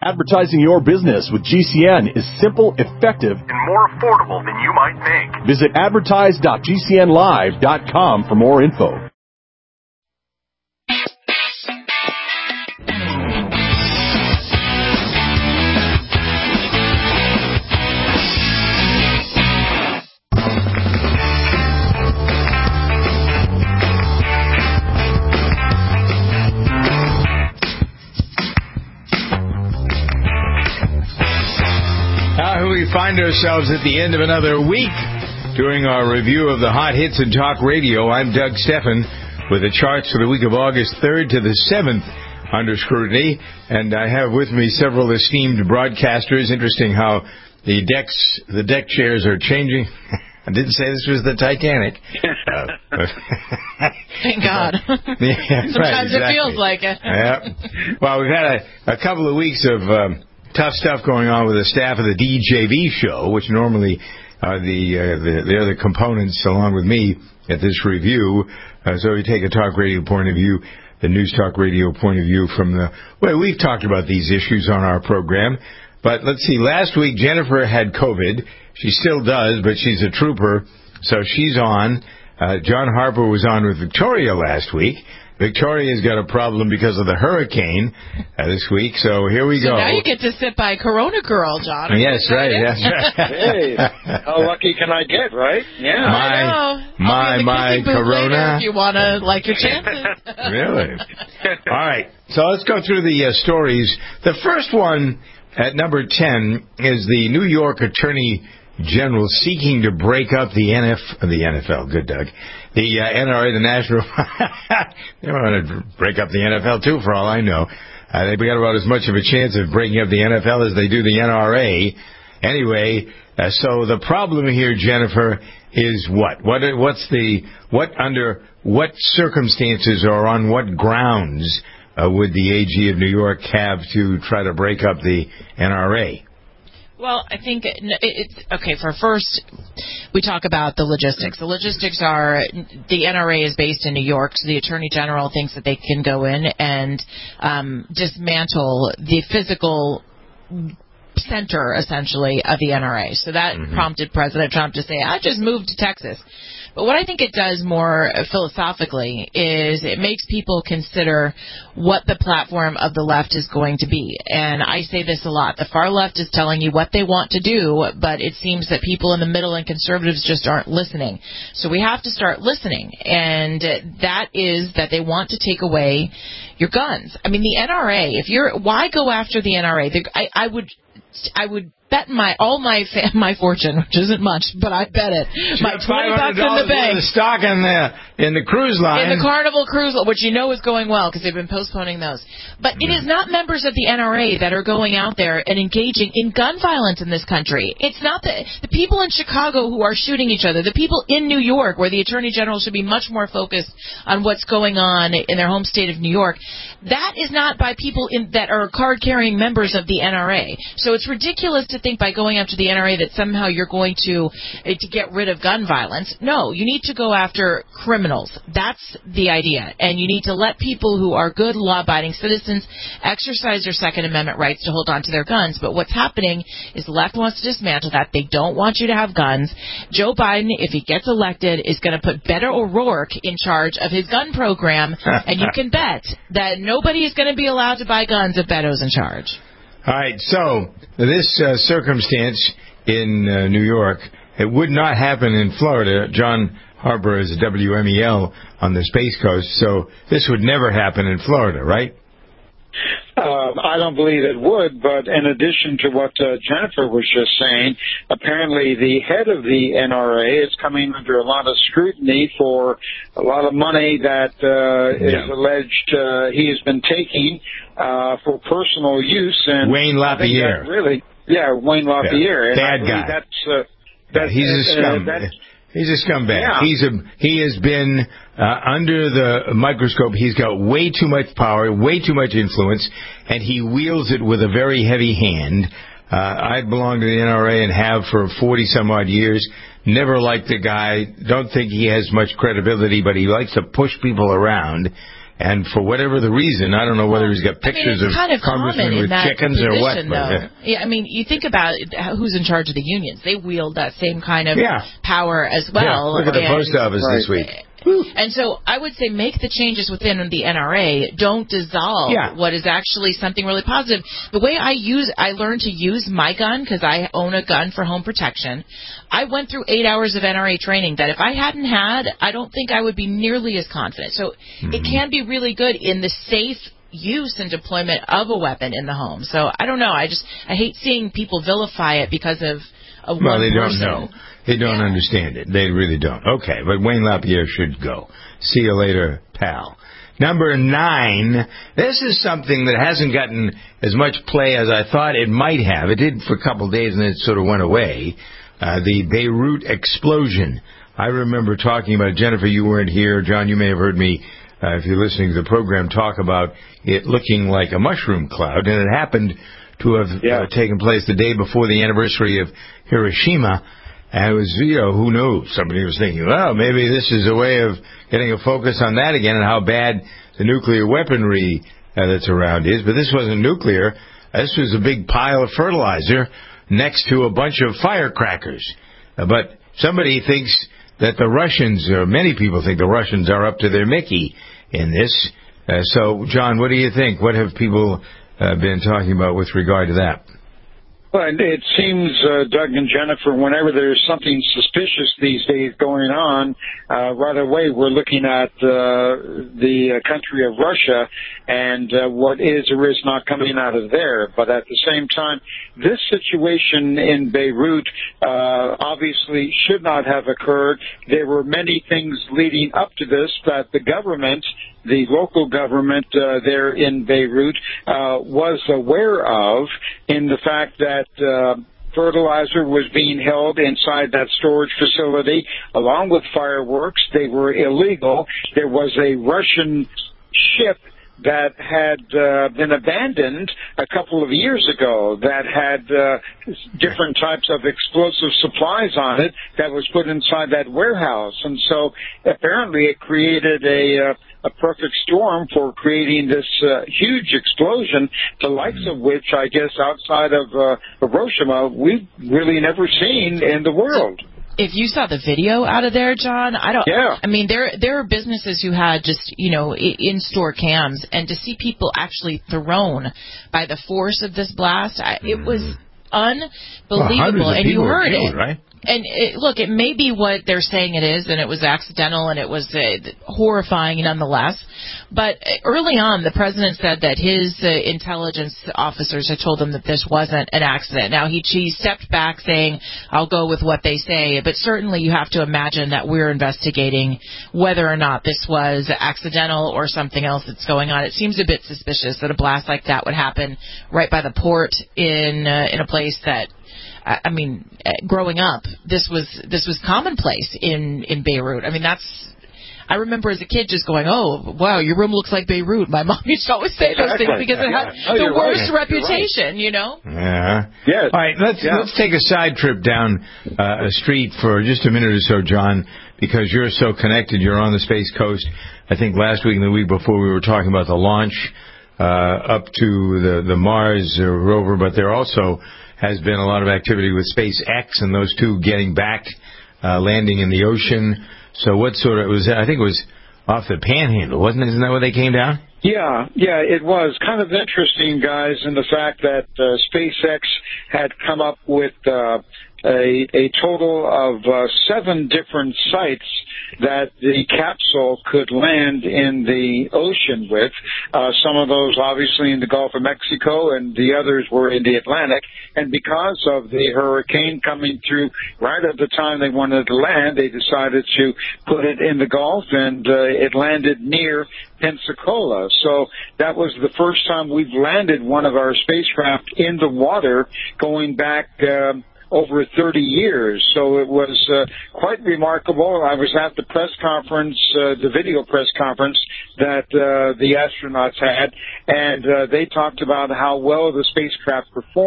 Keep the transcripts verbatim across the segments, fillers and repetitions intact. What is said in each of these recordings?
Advertising your business with G C N is simple, effective, and more affordable than you might think. Visit advertise dot g c n live dot com for more info. We find ourselves at the end of another week doing our review of the hot hits in talk radio. I'm Doug Steffen with the charts for the week of August third to the seventh under scrutiny, and I have with me several esteemed broadcasters. Interesting how the decks, the deck chairs are changing. I didn't say this was the Titanic. Uh, Thank God. Yeah, Sometimes right, exactly. It feels like it. Yeah. Well, we've had a, a couple of weeks of um, tough stuff going on with the staff of the D J V show, which normally are the, uh, the, the other components along with me at this review. Uh, so we take a talk radio point of view, the news talk radio point of view from the way we've talked about these issues on our program. But let's see, last week Jennifer had COVID. She still does, but she's a trooper, so she's on. Uh, John Harper was on with Victoria last week. Victoria's got a problem because of the hurricane uh, this week, so here we so go. Now you get to sit by Corona Girl, John. Yes, right. Yes, right. Hey, how lucky can I get, right? Yeah. My, I know. my, my Corona. If you want to like your chances. Really? All right. So let's go through the uh, stories. The first one at number ten is the New York Attorney General seeking to break up the N F the N F L. Good, Doug. The uh, N R A, the National. They want to break up the N F L too, for all I know. Uh, they've got about as much of a chance of breaking up the N F L as they do the N R A. Anyway, uh, so the problem here, Jennifer, is what? What? What's the what under what circumstances or on what grounds uh, would the A G of New York have to try to break up the N R A? Well, I think it's okay. For first, we talk about the logistics. The logistics are the N R A is based in New York, so the Attorney General thinks that they can go in and um, dismantle the physical center, essentially, of the N R A. So that mm-hmm. prompted President Trump to say, I just moved to Texas. But what I think it does more philosophically is it makes people consider what the platform of the left is going to be. And I say this a lot. The far left is telling you what they want to do, but it seems that people in the middle and conservatives just aren't listening. So we have to start listening. And that is that they want to take away your guns. I mean, the N R A, if you're, why go after the N R A? I, I would, I would bet my all my fa- my fortune, which isn't much, but I bet it. My twenty bucks in the bank. The stock in the in the cruise line. In the Carnival cruise, which you know is going well because they've been postponing those. But mm. it is not members of the N R A that are going out there and engaging in gun violence in this country. It's not the the people in Chicago who are shooting each other. The people in New York, where the Attorney General should be much more focused on what's going on in their home state of New York. That is not by people in, that are card-carrying members of the N R A. So it's ridiculous to think by going after the N R A that somehow you're going to uh, to get rid of gun violence. No, you need to go after criminals. That's the idea. And you need to let people who are good law-abiding citizens exercise their Second Amendment rights to hold on to their guns. But what's happening is the left wants to dismantle that. They don't want you to have guns. Joe Biden, if he gets elected, is going to put Beto O'Rourke in charge of his gun program, and you can bet that nobody is going to be allowed to buy guns if Beto's in charge. All right, so this uh, circumstance in uh, New York, it would not happen in Florida. John Harper is a W M E L on the Space Coast, so this would never happen in Florida, right? Uh, I don't believe it would, but in addition to what uh, Jennifer was just saying, apparently the head of the N R A is coming under a lot of scrutiny for a lot of money that uh, is yeah. alleged uh, he has been taking uh, for personal use. And Wayne LaPierre. Really, yeah, Wayne LaPierre. Yeah. Bad guy. That's, uh, that's, yeah, he's a scum. Uh, He's a scumbag. Yeah. He's a he has been uh, under the microscope. He's got way too much power, way too much influence, and he wields it with a very heavy hand. Uh, I belong to the N R A and have for forty some odd years. Never liked the guy. Don't think he has much credibility, but he likes to push people around. And for whatever the reason, I don't know whether he's got pictures I mean, it's kind of, of congressmen with chickens position, or what. Though. But, yeah. yeah, I mean, you think about who's in charge of the unions. They wield that same kind of yeah. power as well. Yeah, look at the and, post office right. this week. And so I would say make the changes within the N R A. Don't dissolve yeah. what is actually something really positive. The way I use, I learned to use my gun because I own a gun for home protection. I went through eight hours of N R A training that if I hadn't had, I don't think I would be nearly as confident. So mm-hmm. it can be really good in the safe use and deployment of a weapon in the home. So I don't know. I just I hate seeing people vilify it because of, of well, one they person. don't know. They don't yeah. understand it. They really don't. Okay, but Wayne LaPierre should go. See you later, pal. Number nine, this is something that hasn't gotten as much play as I thought it might have. It did for a couple of days and then it sort of went away. Uh, the Beirut explosion. I remember talking about it. Jennifer, you weren't here. John, you may have heard me, uh, if you're listening to the program, talk about it looking like a mushroom cloud. And it happened to have yeah. uh, taken place the day before the anniversary of Hiroshima. And it was, you know, who knows? Somebody was thinking, well, maybe this is a way of getting a focus on that again and how bad the nuclear weaponry uh, that's around is. But this wasn't nuclear. This was a big pile of fertilizer next to a bunch of firecrackers. Uh, but somebody thinks that the Russians, or many people think the Russians are up to their Mickey in this. Uh, so, John, what do you think? What have people uh, been talking about with regard to that? Well, it seems, uh, Doug and Jennifer, whenever there's something suspicious these days going on, uh, right away we're looking at uh, the country of Russia and uh, what is or is not coming out of there. But at the same time, this situation in Beirut uh, obviously should not have occurred. There were many things leading up to this that the government, the local government uh, there in Beirut, uh, was aware of, in the fact that uh, fertilizer was being held inside that storage facility along with fireworks. They were illegal. There was a Russian ship that had uh, been abandoned a couple of years ago that had uh, different types of explosive supplies on it that was put inside that warehouse. And so apparently it created a, uh, a perfect storm for creating this uh, huge explosion, the likes of which, I guess, outside of uh, Hiroshima, we've really never seen in the world. If you saw the video out of there, John, I don't. Yeah. I mean, there there are businesses who had just you know in store cams, and to see people actually thrown by the force of this blast, I, it was unbelievable. Well, and you heard killed, it, right? And it, look, it may be what they're saying it is, and it was accidental, and it was uh, horrifying nonetheless. But early on, the president said that his uh, intelligence officers had told him that this wasn't an accident. Now, he, he stepped back saying, I'll go with what they say. But certainly you have to imagine that we're investigating whether or not this was accidental or something else that's going on. It seems a bit suspicious that a blast like that would happen right by the port in uh, in a place that, I mean, growing up, this was this was commonplace in, in Beirut. I mean, that's. I remember as a kid just going, "Oh, wow, your room looks like Beirut." My mom used to always say those things because it had yeah. oh, the worst right. reputation, right. you know. Yeah. Yes. All right, let's yeah. let's take a side trip down uh, a street for just a minute or so, John, because you're so connected. You're on the Space Coast. I think last week and the week before we were talking about the launch uh, up to the the Mars uh, rover, but there also has been a lot of activity with SpaceX and those two getting back, uh, landing in the ocean. So what sort of, it was, I think it was off the Panhandle, wasn't it? Isn't that where they came down? Yeah, yeah, it was kind of interesting, guys, in the fact that uh, SpaceX had come up with uh, a, a total of uh, seven different sites that the capsule could land in the ocean with. Uh, some of those obviously in the Gulf of Mexico, and the others were in the Atlantic. And because of the hurricane coming through right at the time they wanted to land, they decided to put it in the Gulf, and uh, it landed near Pensacola. So that was the first time we've landed one of our spacecraft in the water going back uh, over thirty years. So it was uh, quite remarkable. I was at the press conference, uh, the video press conference that uh, the astronauts had, and uh, they talked about how well the spacecraft performed.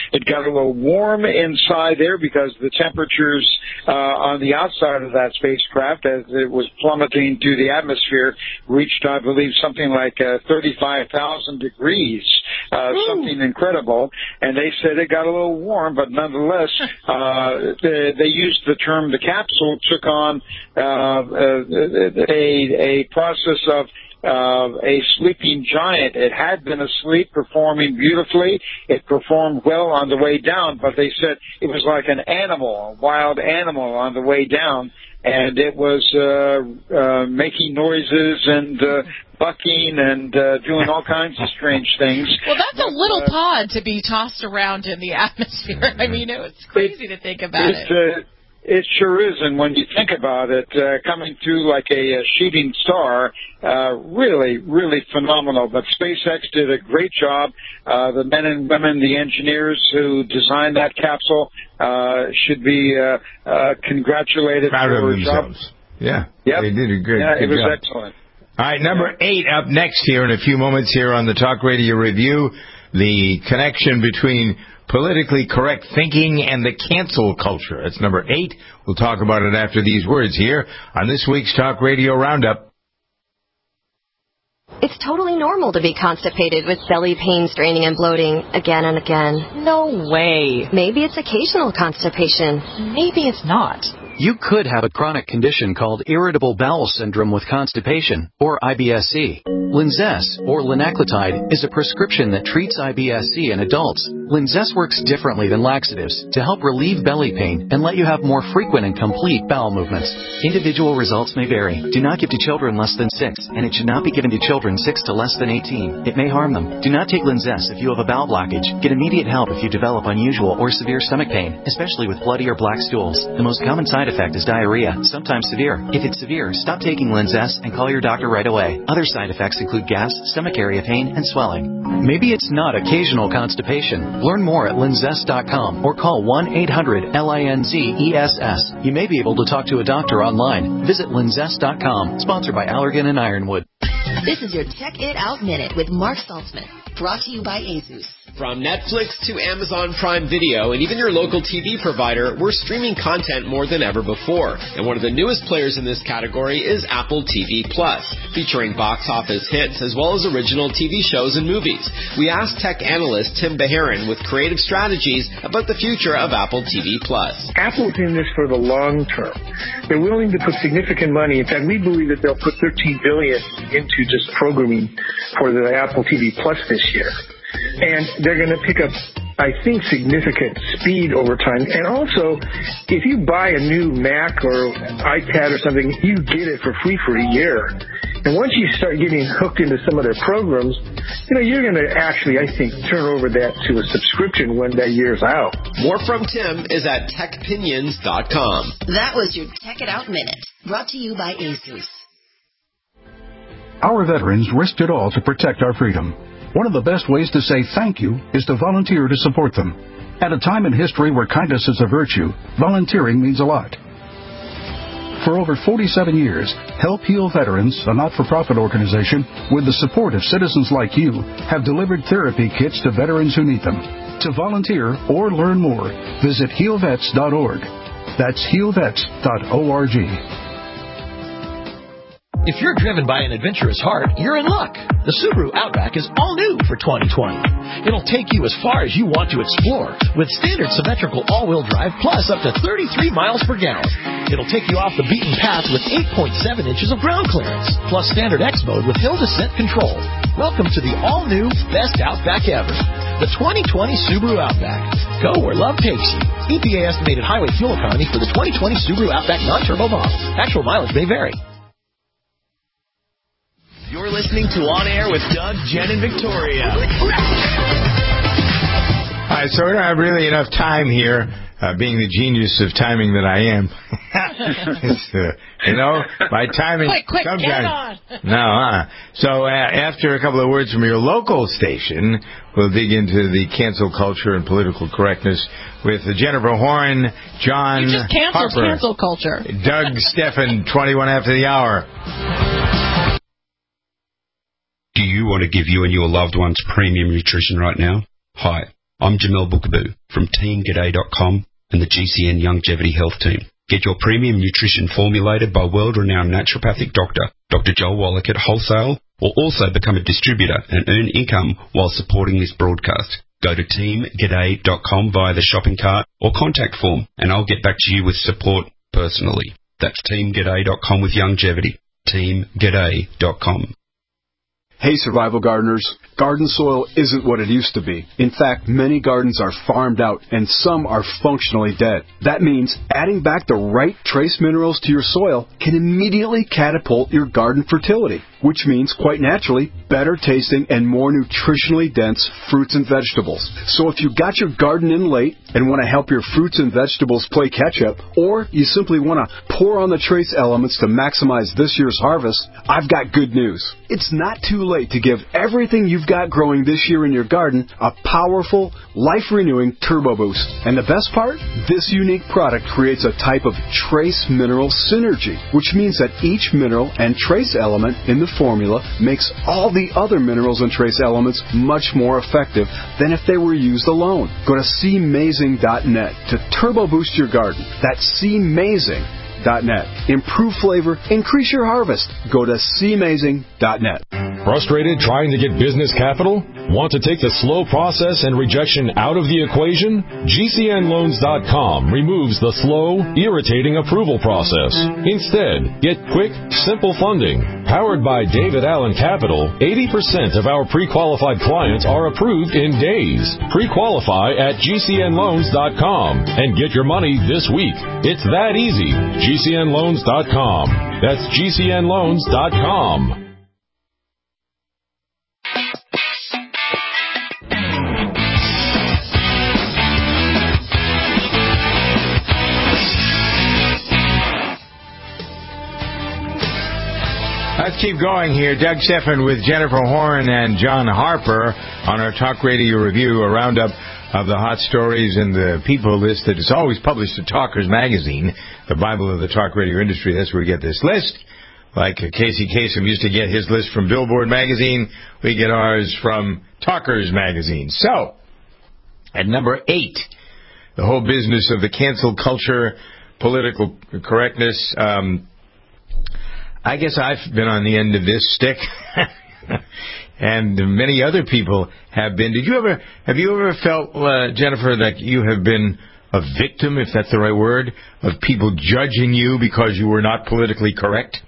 It got a little warm inside there because the temperatures uh, on the outside of that spacecraft, as it was plummeting through the atmosphere, reached, I believe, something like uh, thirty-five thousand degrees, uh, something incredible. And they said it got a little warm, but nonetheless, uh, they, they used the term, the capsule took on uh, a, a process of Uh, a sleeping giant. It had been asleep, performing beautifully. It performed well on the way down, but they said it was like an animal, a wild animal on the way down, and it was uh, uh, making noises and uh, bucking and uh, doing all kinds of strange things. Well, that's but, a little uh, pod to be tossed around in the atmosphere. I mean, it was crazy it, to think about it. it. Uh, It sure is, and when you think about it, uh, coming through like a, a shooting star, uh, really, really phenomenal. But SpaceX did a great job. Uh, the men and women, the engineers who designed that capsule, uh, should be uh, uh, congratulated Proud for of a job. themselves. Yeah, Yep. they did a great, yeah, good it was job. excellent. All right, number eight up next here in a few moments here on the Talk Radio Review, the connection between politically correct thinking and the cancel culture. That's number eight. We'll talk about it after these words here on this week's Talk Radio Roundup. It's totally normal to be constipated with belly pain, straining, and bloating again and again. No way. Maybe it's occasional constipation. Maybe it's not. You could have a chronic condition called irritable bowel syndrome with constipation, or I B S C. Linzess, or linaclotide, is a prescription that treats I B S C in adults. Linzess works differently than laxatives to help relieve belly pain and let you have more frequent and complete bowel movements. Individual results may vary. Do not give to children less than six, and it should not be given to children six to less than eighteen. It may harm them. Do not take Linzess if you have a bowel blockage. Get immediate help if you develop unusual or severe stomach pain, especially with bloody or black stools. The most common side effect is diarrhea, sometimes severe. If it's severe, stop taking Linzess and call your doctor right away. Other side effects include gas, stomach area pain, and swelling. Maybe it's not occasional constipation. Learn more at linzess dot com or call one eight hundred L I N Z E S S. You may be able to talk to a doctor online. Visit linzess dot com. Sponsored by Allergan and Ironwood. This is your Check It Out Minute with Mark Saltzman, brought to you by ASUS. From Netflix to Amazon Prime Video and even your local T V provider, we're streaming content more than ever before. And one of the newest players in this category is Apple T V Plus, featuring box office hits as well as original T V shows and movies. We asked tech analyst Tim Beharin with creative strategies about the future of Apple T V Plus. Apple's in this for the long term. They're willing to put significant money. In fact, we believe that they'll put thirteen billion dollars into just programming for the Apple T V Plus this year. And they're going to pick up, I think, significant speed over time. And also, if you buy a new Mac or iPad or something, you get it for free for a year. And once you start getting hooked into some of their programs, you know, you're going to actually, I think, turn over that to a subscription when that year's out. More from Tim is at tech pinions dot com. That was your Check It Out Minute, brought to you by ASUS. Our veterans risked it all to protect our freedom. One of the best ways to say thank you is to volunteer to support them. At a time in history where kindness is a virtue, volunteering means a lot. For over forty-seven years, Help Heal Veterans, a not-for-profit organization, with the support of citizens like you, have delivered therapy kits to veterans who need them. To volunteer or learn more, visit heal vets dot org. That's heal vets dot org. If you're driven by an adventurous heart, you're in luck. The Subaru Outback is all new for twenty twenty. It'll take you as far as you want to explore with standard symmetrical all-wheel drive plus up to thirty-three miles per gallon. It'll take you off the beaten path with eight point seven inches of ground clearance plus standard X mode with hill descent control. Welcome to the all-new best Outback ever. The twenty twenty Subaru Outback. Go where love takes you. E P A estimated highway fuel economy for the twenty twenty Subaru Outback non-turbo model. Actual mileage may vary. You're listening to On Air with Doug, Jen, and Victoria. All right, so we don't have really enough time here, uh, being the genius of timing that I am. it's, uh, you know, by timing... Quick, quick, sometimes, get on. No, huh? So uh, after a couple of words from your local station, we'll dig into the cancel culture and political correctness with Jennifer Horn, John You just canceled Harper, cancel culture. Doug Steffen, twenty-one after the hour. Do you want to give you and your loved ones premium nutrition right now? Hi, I'm Jamel Bookaboo, from team g'day dot com and the G C N Longevity Health Team. Get your premium nutrition formulated by world-renowned naturopathic doctor, Doctor Joel Wallach at wholesale, or also become a distributor and earn income while supporting this broadcast. Go to team g'day dot com via the shopping cart or contact form, and I'll get back to you with support personally. That's team g'day dot com with longevity. team g'day dot com. Hey, survival gardeners. Garden soil isn't what it used to be. In fact, many gardens are farmed out and some are functionally dead. That means adding back the right trace minerals to your soil can immediately catapult your garden fertility, which means, quite naturally, better tasting and more nutritionally dense fruits and vegetables. So if you got your garden in late and want to help your fruits and vegetables play catch-up, or you simply want to pour on the trace elements to maximize this year's harvest, I've got good news. It's not too late to give everything you've got growing this year in your garden a powerful, life-renewing turbo boost. And the best part? This unique product creates a type of trace mineral synergy, which means that each mineral and trace element in the formula makes all the other minerals and trace elements much more effective than if they were used alone. Go to C mazing dot net to turbo boost your garden. That's C mazing dot net. Improve flavor, increase your harvest. Go to C mazing dot net. Frustrated trying to get business capital? Want to take the slow process and rejection out of the equation? G C N loans dot com removes the slow, irritating approval process. Instead, get quick, simple funding. Powered by David Allen Capital, eighty percent of our pre-qualified clients are approved in days. Pre-qualify at G C N loans dot com and get your money this week. It's that easy. G C N loans dot com. That's G C N loans dot com. Let's keep going here. Doug Stephan with Jennifer Horn and John Harper on our Talk Radio Review, a roundup of the hot stories and the people list that is always published in Talkers Magazine, the Bible of the talk radio industry. That's where we get this list. Like Casey Kasem used to get his list from Billboard Magazine, we get ours from Talkers Magazine. So, at number eight, the whole business of the cancel culture, political correctness. Um, I guess I've been on the end of this stick, and many other people have been. Did you ever, have you ever felt, uh, Jennifer, that you have been a victim, if that's the right word, of people judging you because you were not politically correct?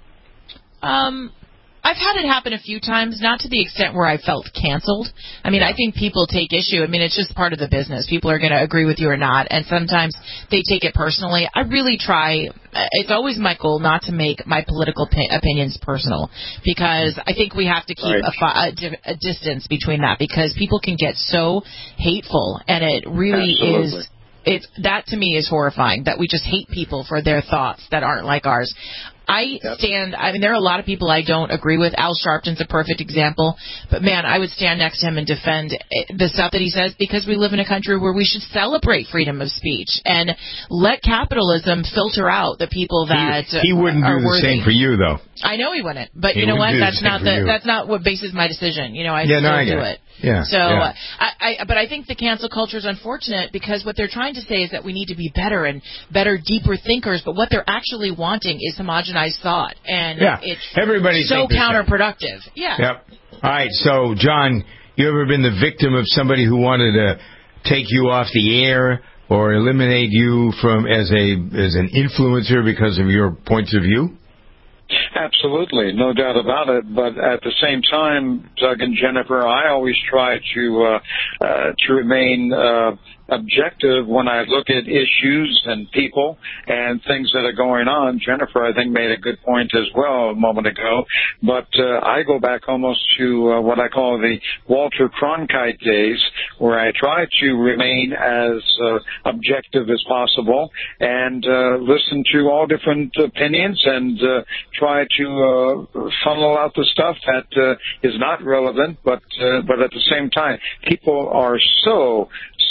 Um, I've had it happen a few times, not to the extent where I felt canceled. I mean, I think people take issue. I mean, it's just part of the business. People are going to agree with you or not, and sometimes they take it personally. I really try. It's always my goal not to make my political opinions personal, because I think we have to keep right. a, a distance between that, because people can get so hateful, and it really Absolutely. is. It's, that to me is horrifying, that we just hate people for their thoughts that aren't like ours. I yep. stand, I mean, there are a lot of people I don't agree with. Al Sharpton's a perfect example. But, man, I would stand next to him and defend the stuff that he says, because we live in a country where we should celebrate freedom of speech and let capitalism filter out the people that he, he wouldn't are do the worthy. same for you, though. I know he wouldn't. But he you know what? That's the not the you. that's not what bases my decision. You know, I yeah, still no, I do it. it. Yeah. So, yeah. I, I, but I think the cancel culture is unfortunate, because what they're trying to say is that we need to be better and better, deeper thinkers. But what they're actually wanting is homogenized thought, and yeah. it's Everybody so counterproductive. Yeah. Yep. All right. So, John, you ever been the victim of somebody who wanted to take you off the air or eliminate you from as a as an influencer because of your points of view? Absolutely, no doubt about it. But at the same time, Doug and Jennifer, I always try to uh, uh, to remain uh, objective when I look at issues and people and things that are going on. Jennifer, I think, made a good point as well a moment ago. But uh, I go back almost to uh, what I call the Walter Cronkite days, where I try to remain as uh, objective as possible and uh, listen to all different opinions and uh, try to uh, funnel out the stuff that uh, is not relevant, but uh, but at the same time, people are so, so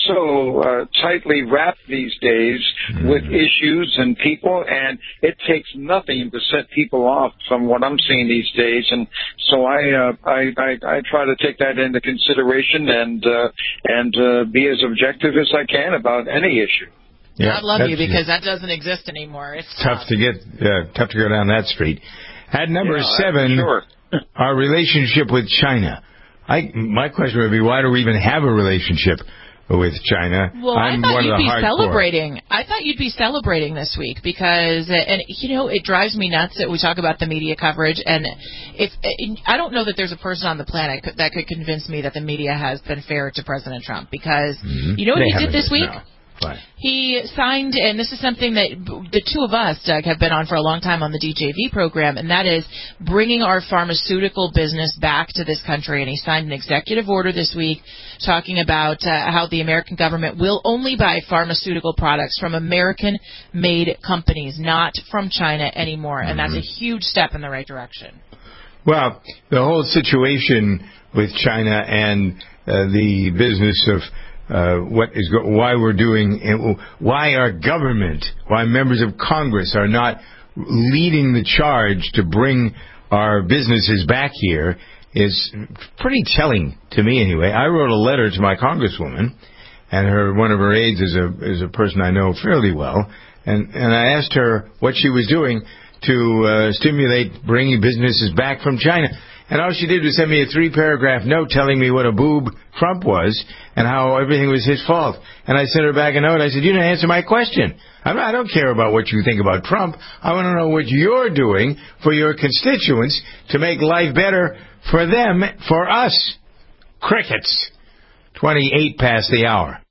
so uh, tightly wrapped these days mm. with issues and people, and it takes nothing to set people off from what I'm seeing these days. And so I uh, I, I, I try to take that into consideration and uh, and uh, be as objective as I can about any issue. Yeah, I love you because that doesn't exist anymore. It's tough, tough to get, uh, tough to go down that street. At number yeah, seven, sure. our relationship with China. I, my question would be, why do we even have a relationship with China? Well, I'm I thought one you'd of the be hardcore. celebrating. I thought you'd be celebrating this week because, and you know, it drives me nuts that we talk about the media coverage, and if I don't know that there's a person on the planet that could convince me that the media has been fair to President Trump because mm-hmm. you know what they he did this week? No. Right. He signed, and this is something that the two of us, Doug, have been on for a long time on the D J V program, and that is bringing our pharmaceutical business back to this country. And he signed an executive order this week talking about uh, how the American government will only buy pharmaceutical products from American-made companies, not from China anymore. And that's a huge step in the right direction. Well, the whole situation with China and uh, the business of Uh, what is go- why we're doing, why our government, why members of Congress are not leading the charge to bring our businesses back here is pretty telling to me anyway. I wrote a letter to my congresswoman, and her one of her aides is a is a person I know fairly well, and and I asked her what she was doing to uh, stimulate bringing businesses back from China. And all she did was send me a three-paragraph note telling me what a boob Trump was and how everything was his fault. And I sent her back a note. I said, you didn't answer my question. I'm not, I don't care about what you think about Trump. I want to know what you're doing for your constituents to make life better for them, for us. Crickets. twenty-eight past the hour.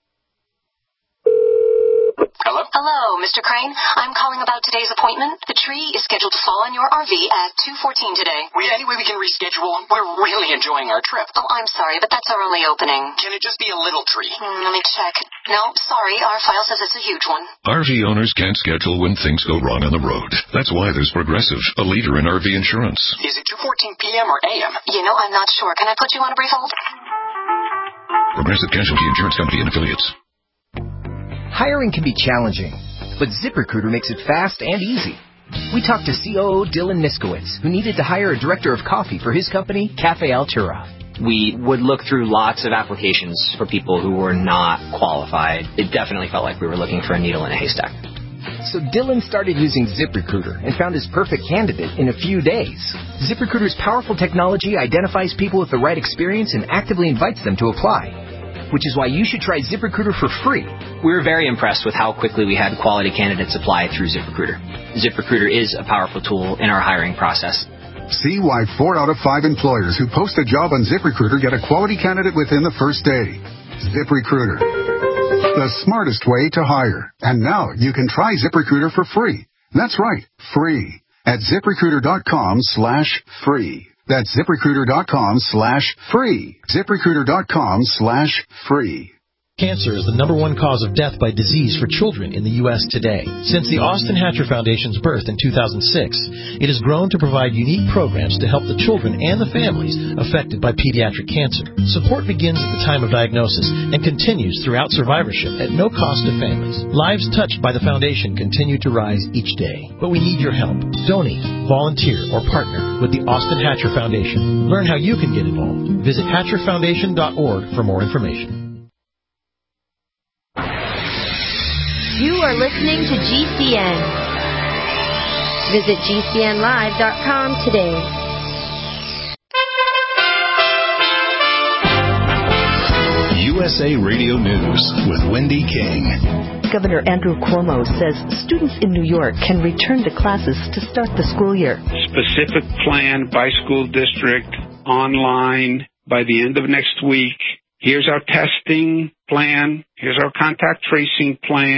Hello? Hello, Mister Crane. I'm calling about today's appointment. The tree is scheduled to fall on your R V at two fourteen today. Wait, any way we can reschedule? We're really enjoying our trip. Oh, I'm sorry, but that's our only opening. Can it just be a little tree? Hmm, let me check. No, sorry, our file says it's a huge one. R V owners can't schedule when things go wrong on the road. That's why there's Progressive, a leader in R V insurance. Is it two fourteen p.m. or a m? You know, I'm not sure. Can I put you on a brief hold? Progressive Casualty Insurance Company and Affiliates. Hiring can be challenging, but ZipRecruiter makes it fast and easy. We talked to C O O Dylan Niskowitz, who needed to hire a director of coffee for his company, Cafe Altura. We would look through lots of applications for people who were not qualified. It definitely felt like we were looking for a needle in a haystack. So Dylan started using ZipRecruiter and found his perfect candidate in a few days. ZipRecruiter's powerful technology identifies people with the right experience and actively invites them to apply, which is why you should try ZipRecruiter for free. We were very impressed with how quickly we had quality candidates apply through ZipRecruiter. ZipRecruiter is a powerful tool in our hiring process. See why four out of five employers who post a job on ZipRecruiter get a quality candidate within the first day. ZipRecruiter, the smartest way to hire. And now you can try ZipRecruiter for free. That's right, free. At ZipRecruiter.com slash free. That's ZipRecruiter.com slash free. ZipRecruiter.com slash free. Cancer is the number one cause of death by disease for children in the U S today. Since the Austin Hatcher Foundation's birth in two thousand six, it has grown to provide unique programs to help the children and the families affected by pediatric cancer. Support begins at the time of diagnosis and continues throughout survivorship at no cost to families. Lives touched by the foundation continue to rise each day, but we need your help. Donate, volunteer, or partner with the Austin Hatcher Foundation. Learn how you can get involved. Visit hatcher foundation dot org for more information. You are listening to G C N. Visit G C N live dot com today. U S A Radio News with Wendy King. Governor Andrew Cuomo says students in New York can return to classes to start the school year. Specific plan by school district, online, by the end of next week. Here's our testing plan. Here's our contact tracing plan.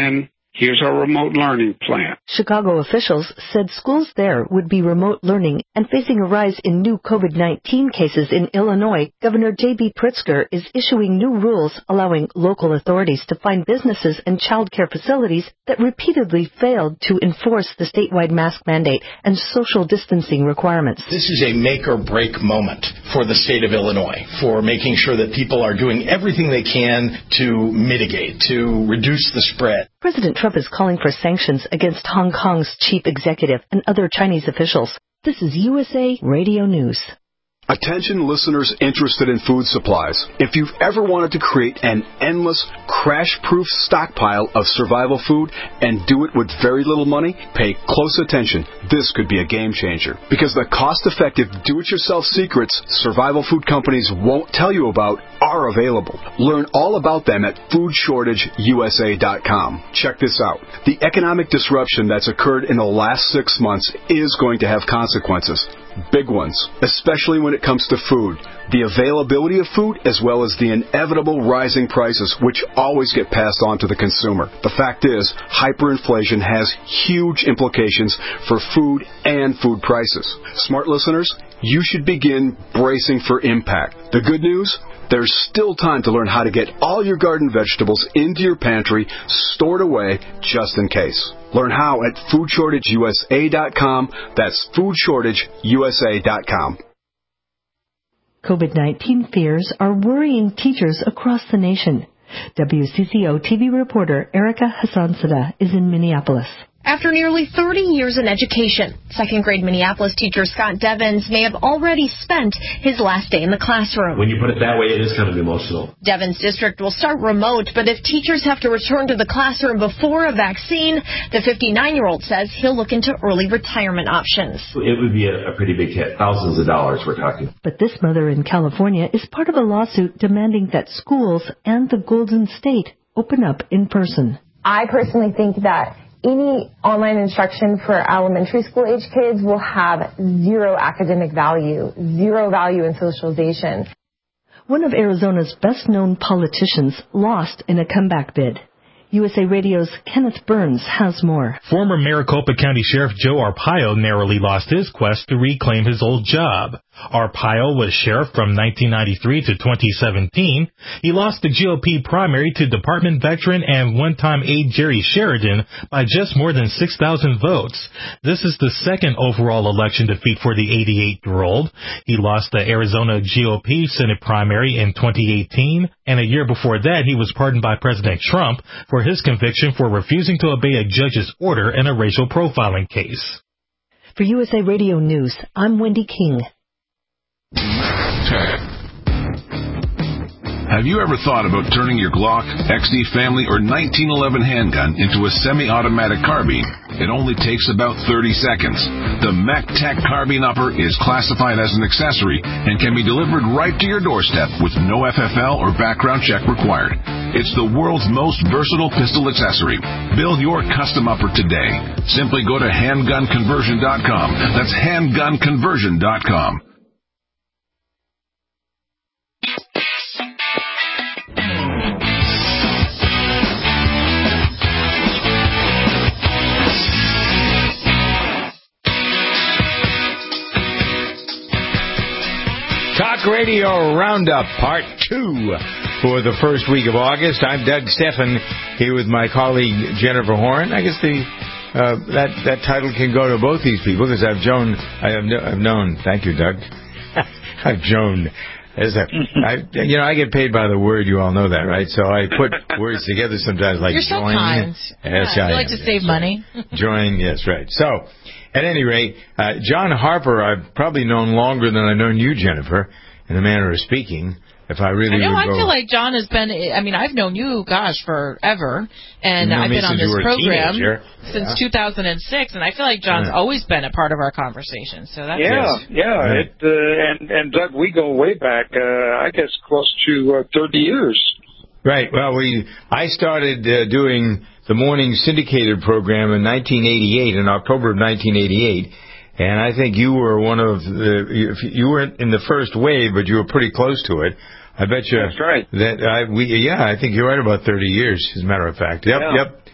Here's our remote learning plan. Chicago officials said schools there would be remote learning, and facing a rise in new COVID nineteen cases in Illinois, Governor J B Pritzker is issuing new rules allowing local authorities to fine businesses and child care facilities that repeatedly failed to enforce the statewide mask mandate and social distancing requirements. This is a make or break moment for the state of Illinois, for making sure that people are doing everything they can to mitigate, to reduce the spread. President Trump is calling for sanctions against Hong Kong's chief executive and other Chinese officials. This is U S A Radio News. Attention listeners interested in food supplies. If you've ever wanted to create an endless, crash-proof stockpile of survival food and do it with very little money, pay close attention. This could be a game changer. Because the cost-effective, do-it-yourself secrets survival food companies won't tell you about are available. Learn all about them at food shortage U S A dot com. Check this out. The economic disruption that's occurred in the last six months is going to have consequences. Big ones, especially when it comes to food. The availability of food as well as the inevitable rising prices, which always get passed on to the consumer. The fact is, hyperinflation has huge implications for food and food prices. Smart listeners, you should begin bracing for impact. The good news? There's still time to learn how to get all your garden vegetables into your pantry, stored away, just in case. Learn how at food shortage U S A dot com. That's food shortage U S A dot com. COVID nineteen fears are worrying teachers across the nation. W C C O T V reporter Erica Hassansada is in Minneapolis. After nearly thirty years in education, second-grade Minneapolis teacher Scott Devins may have already spent his last day in the classroom. When you put it that way, it is kind of emotional. Devins' district will start remote, but if teachers have to return to the classroom before a vaccine, the fifty-nine-year-old says he'll look into early retirement options. It would be a, a pretty big hit. Thousands of dollars we're talking. But this mother in California is part of a lawsuit demanding that schools and the Golden State open up in person. I personally think that any online instruction for elementary school age kids will have zero academic value, zero value in socialization. One of Arizona's best-known politicians lost in a comeback bid. U S A Radio's Kenneth Burns has more. Former Maricopa County Sheriff Joe Arpaio narrowly lost his quest to reclaim his old job. Arpaio was sheriff from nineteen ninety-three to twenty seventeen. He lost the G O P primary to department veteran and one-time aide Jerry Sheridan by just more than six thousand votes. This is the second overall election defeat for the eighty-eight-year-old. He lost the Arizona G O P Senate primary in twenty eighteen, and a year before that he was pardoned by President Trump for his conviction for refusing to obey a judge's order in a racial profiling case. For U S A Radio News, I'm Wendy King. Have you ever thought about turning your Glock, X D Family, or nineteen eleven handgun into a semi-automatic carbine? It only takes about thirty seconds. The MacTac Carbine Upper is classified as an accessory and can be delivered right to your doorstep with no F F L or background check required. It's the world's most versatile pistol accessory. Build your custom upper today. Simply go to handgun conversion dot com. That's handgun conversion dot com. Talk Radio Roundup, Part two for the first week of August. I'm Doug Steffen here with my colleague Jennifer Horn. I guess the uh, that that title can go to both these people because I've known, I have, I've known. Thank you, Doug. I've known. As a, I, you know, I get paid by the word. You all know that, right? So I put words together sometimes, like You're so join. kind. Yes, yeah, I you like am, to yes. save money. Join, yes, right. So, at any rate, uh, John Harper, I've probably known longer than I've known you, Jennifer, in a manner of speaking. If I really I know, would I go, feel like John has been, I mean, I've known you, gosh, forever, and You know I've me been on since you this were a program teenager. since Yeah. two thousand six, and I feel like John's Yeah. always been a part of our conversation. So that's Yeah, good. yeah. Right. It, uh, and, and Doug, we go way back, uh, I guess, close to uh, thirty years. Right. Well, we I started uh, doing the morning syndicated program in nineteen eighty-eight, in October of nineteen eighty-eight, and I think you were one of the, you weren't in the first wave, but you were pretty close to it. I bet you. That's right. That I we yeah, I think you're right about thirty years, as a matter of fact. Yep, Yeah. yep.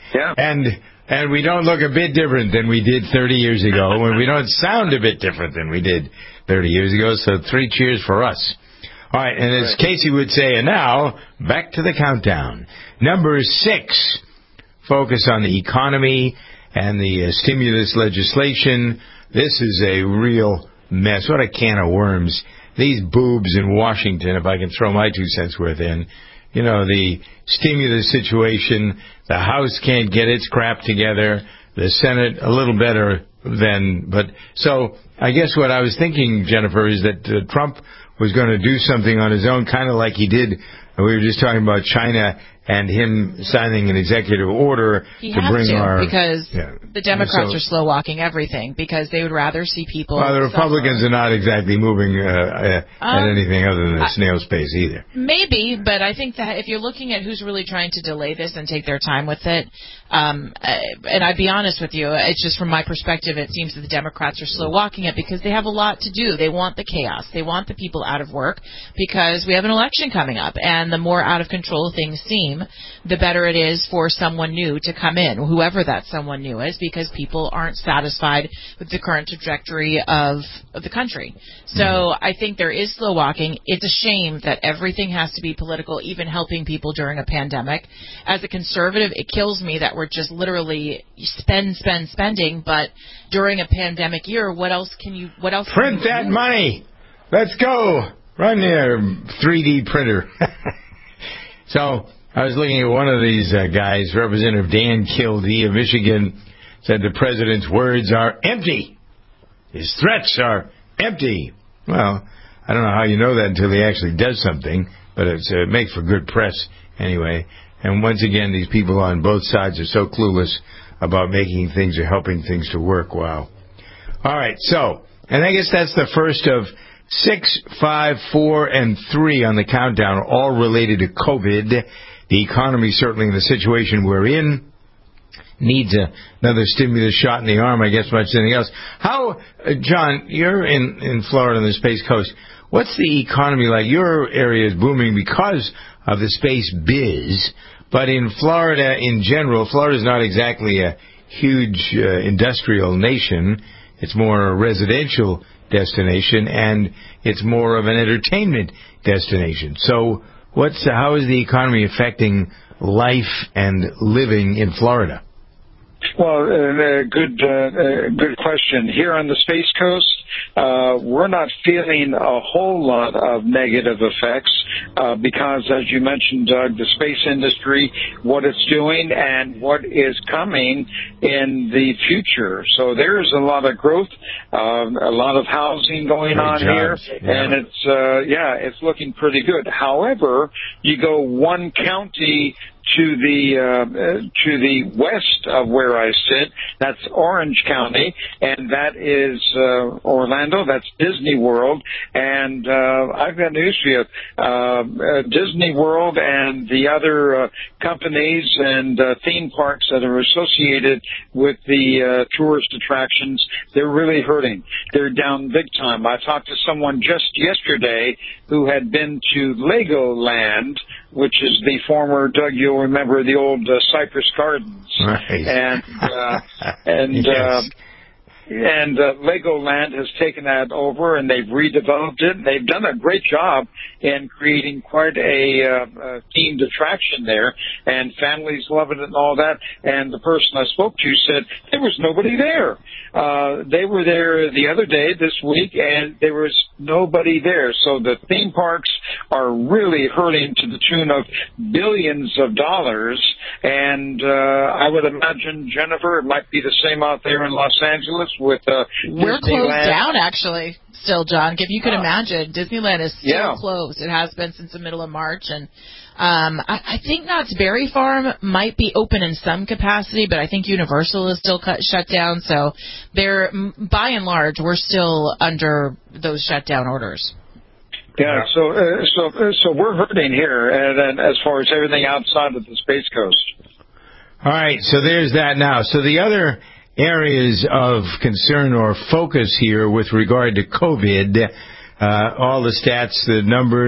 Yeah. And and we don't look a bit different than we did thirty years ago, and we don't sound a bit different than we did thirty years ago. So three cheers for us. All right, and as Casey would say, and now back to the countdown. Number six, focus on the economy and the uh, stimulus legislation. This is a real mess. What a can of worms. These boobs in Washington, if I can throw my two cents worth in. You know, the stimulus situation, the House can't get its crap together, the Senate a little better than, but, so, I guess what I was thinking, Jennifer, is that uh, Trump was going to do something on his own, kind of like he did, we were just talking about China and him signing an executive order he to has bring to, our... because yeah. the Democrats So- are slow-walking everything, because they would rather see people... Well, the Republicans suffer. are not exactly moving uh, uh, Um, at anything other than a I- snail's pace either. Maybe, but I think that if you're looking at who's really trying to delay this and take their time with it, um, uh, and I'd be honest with you, it's just from my perspective, it seems that the Democrats are slow walking it because they have a lot to do. They want the chaos. They want the people out of work because we have an election coming up, and the more out of control things seem, the better it is for someone new to come in, whoever that someone new is, because people aren't satisfied with the current trajectory of, of the country. So I think there is slow walking. It's a shame that everything has to be political, even helping people during a pandemic. As a conservative, it kills me that we're just literally spend, spend, spending, but during a pandemic year, what else can you, what else Print can you that do? money. Let's go. Run your three D printer. So I was looking at one of these uh, guys, Representative Dan Kildee of Michigan, said the president's words are empty. His threats are empty. Well, I don't know how you know that until he actually does something, but it's, uh, it makes for good press anyway. And once again, these people on both sides are so clueless about making things or helping things to work. Wow. All right, so, and I guess that's the first of six, five, four, and three on the countdown, all related to COVID. The economy, certainly in the situation we're in, needs a, another stimulus shot in the arm, I guess, much as anything else. How, uh, John, you're in, in Florida on the Space Coast. What's the economy like? Your area is booming because of the space biz, but in Florida in general, Florida is not exactly a huge uh, industrial nation. It's more a residential destination, and it's more of an entertainment destination. So what's how is the economy affecting life and living in Florida? Well, uh, good, uh, uh, good question. Here on the Space Coast, uh, we're not feeling a whole lot of negative effects uh, because, as you mentioned, Doug, the space industry, what it's doing and what is coming in the future. So there's a lot of growth, um, a lot of housing going Great on jobs. here, Yeah. and it's uh, yeah, it's looking pretty good. However, you go one county to the uh, to the west of where I sit, that's Orange County, and that is uh, Orlando. That's Disney World, and uh, I've got news for you. Uh, uh, Disney World and the other uh, companies and uh, theme parks that are associated with the uh, tourist attractions, they're really hurting. They're down big time. I talked to someone just yesterday who had been to Legoland, which is the former, Doug, you'll remember the old uh, Cypress Gardens. Right. And, uh, and, Yes. uh, and uh, Legoland has taken that over, and they've redeveloped it. They've done a great job in creating quite a, uh, a themed attraction there, and families loving it and all that. And the person I spoke to said there was nobody there. Uh, they were there the other day, this week, and there was nobody there. So the theme parks are really hurting to the tune of billions of dollars. And uh, I would imagine, Jennifer, it might be the same out there in Los Angeles with uh, We're Disneyland. closed down, actually, still, John. If you could imagine, Disneyland is still Yeah. closed. It has been since the middle of March, and um, I, I think Knott's Berry Farm might be open in some capacity, but I think Universal is still cut, shut down. So they're, m- by and large, we're still under those shutdown orders. Yeah, so uh, so uh, so we're hurting here, and, and as far as everything outside of the Space Coast. All right, so there's that now. So the other areas of concern or focus here with regard to COVID, uh, all the stats, the numbers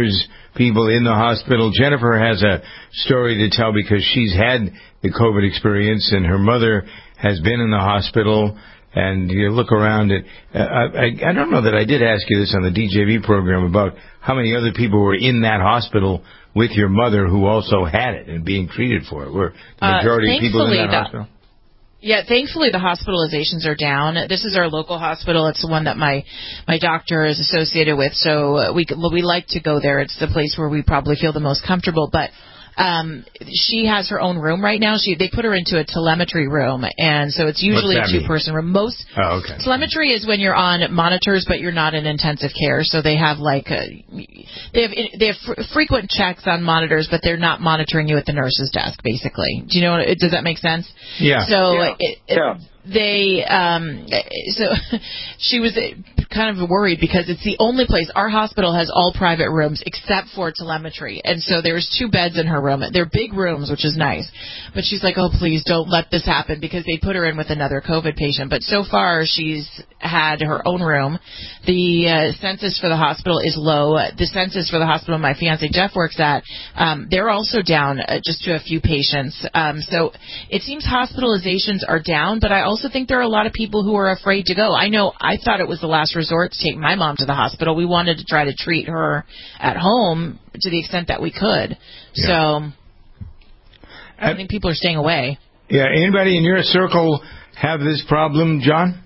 people in the hospital. Jennifer has a story to tell because she's had the COVID experience, and her mother has been in the hospital. And you look around at, uh, I, I don't know that I did ask you this on the D J V program about how many other people were in that hospital with your mother who also had it and being treated for it. Were the majority uh, of people in that the, hospital? Yeah, thankfully the hospitalizations are down. This is our local hospital. It's the one that my my doctor is associated with, so we we like to go there. It's the place where we probably feel the most comfortable, but Um, she has her own room right now. She they put her into a telemetry room, and so it's usually a two-person room. Most oh, okay. telemetry is when you're on monitors, but you're not in intensive care. So they have like a, they have they have fr- frequent checks on monitors, but they're not monitoring you at the nurse's desk. Basically, do you know? What, does that make sense? Yeah. So yeah. It, it, yeah. they um so she was kind of worried because it's the only place. Our hospital has all private rooms except for telemetry, and so there's two beds in her room. They're big rooms, which is nice, but she's like, oh please don't let this happen, because they put her in with another COVID patient. But so far she's had her own room. The uh, census for the hospital is low. The census for the hospital my fiance Jeff works at, um they're also down uh, just to a few patients. Um so it seems hospitalizations are down, but I also think there are a lot of people who are afraid to go. I know I thought it was the last resort to take my mom to the hospital. We wanted to try to treat her at home to the extent that we could. Yeah. So I think people are staying away. Yeah. Anybody in your circle have this problem, John?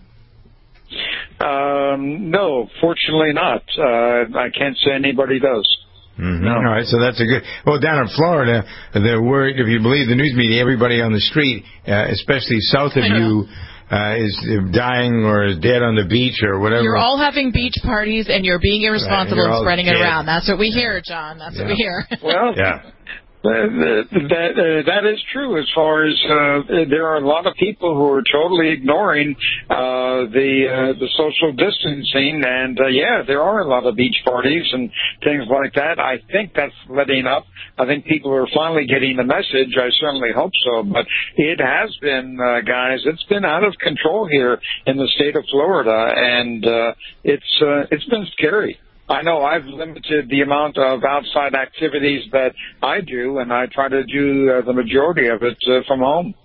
Um, no, fortunately not. Uh, I can't say anybody does. Mm-hmm. No. All right, so that's a good. Well, down in Florida, they're worried, if you believe the news media, everybody on the street, uh, especially south of you, uh, is dying or is dead on the beach or whatever. You're all having beach parties and you're being irresponsible right, and spreading dead. it around. That's what we hear, John. That's yeah. what we hear. Well, yeah. Uh, that uh, that is true. As far as uh, there are a lot of people who are totally ignoring uh, the uh, the social distancing, and uh, yeah, there are a lot of beach parties and things like that. I think that's letting up. I think people are finally getting the message. I certainly hope so. But it has been, uh, guys, it's been out of control here in the state of Florida, and uh, it's uh, it's been scary. I know I've limited the amount of outside activities that I do, and I try to do uh, the majority of it uh, from home.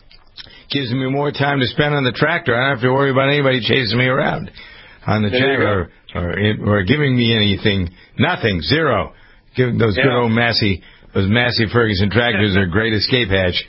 Gives me more time to spend on the tractor. I don't have to worry about anybody chasing me around on the tractor or, or or giving me anything. Nothing. Zero. Give those yeah. good old Massey, those Massey Ferguson tractors are a great escape hatch.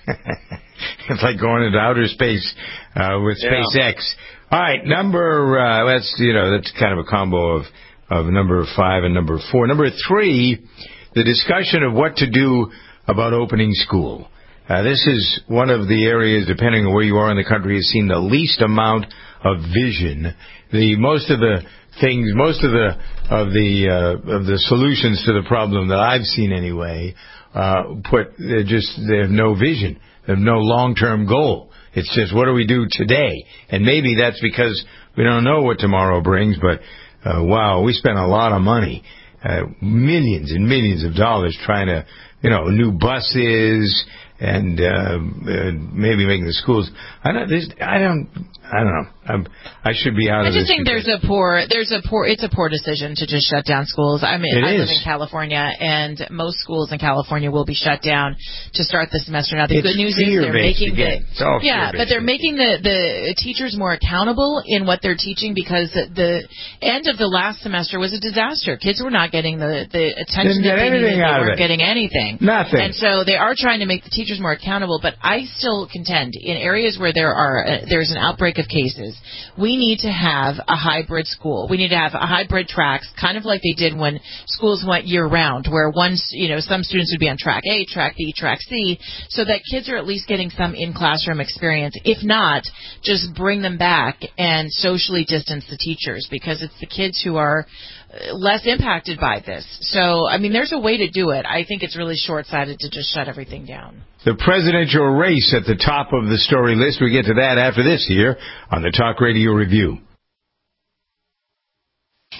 It's like going into outer space uh, with yeah. SpaceX. All right, number uh, that's you know that's kind of a combo of. of number five and number four. Number three, the discussion of what to do about opening school. Uh, this is one of the areas, depending on where you are in the country, has seen the least amount of vision. The most of the things, most of the of the uh, of the solutions to the problem that I've seen anyway, uh, put they're just they have no vision, they have no long-term goal. It's just what do we do today? And maybe that's because we don't know what tomorrow brings, but. Uh, wow, we spent a lot of money, uh, millions and millions of dollars trying to, you know, new buses and uh, uh, maybe making the schools. I don't. This, I don't. I don't know. I'm, I should be out I of this. I just think there's a poor. There's a poor. It's a poor decision to just shut down schools. I mean, it I is. live in California, and most schools in California will be shut down to start the semester. Now, the it's good news is they're making again. the yeah, but they're making the the teachers more accountable in what they're teaching, because the end of the last semester was a disaster. Kids were not getting the the attention that they needed. They weren't getting anything. Nothing. And so they are trying to make the teachers more accountable. But I still contend in areas where there are uh, there's an outbreak of cases, we need to have a hybrid school. We need to have a hybrid tracks, kind of like they did when schools went year round, where once, you know, some students would be on track A, track B, track C, so that kids are at least getting some in-classroom experience. If not, just bring them back and socially distance the teachers, because it's the kids who are less impacted by this. So, I mean, there's a way to do it. I think it's really short-sighted to just shut everything down. The presidential race at the top of the story list. We get to that after this here on the Talk Radio Review. Hey guys,